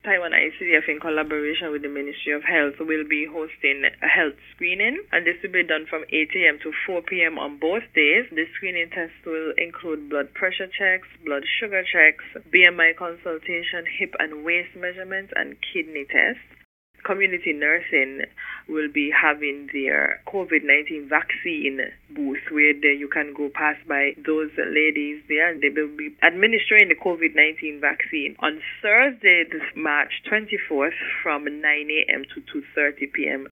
Taiwan ICDF, in collaboration with the Ministry of Health, will be hosting a health screening, and this will be done from 8 a.m. to 4 p.m. on both days. The screening test will include blood pressure checks, blood sugar checks, BMI consultation, hip and waist measurements, and kidney tests. Community nursing will be having their COVID-19 vaccine booth where you can go pass by those ladies there, and they will be administering the COVID-19 vaccine on Thursday, this March 24th from 9 a.m. to 2:30 p.m.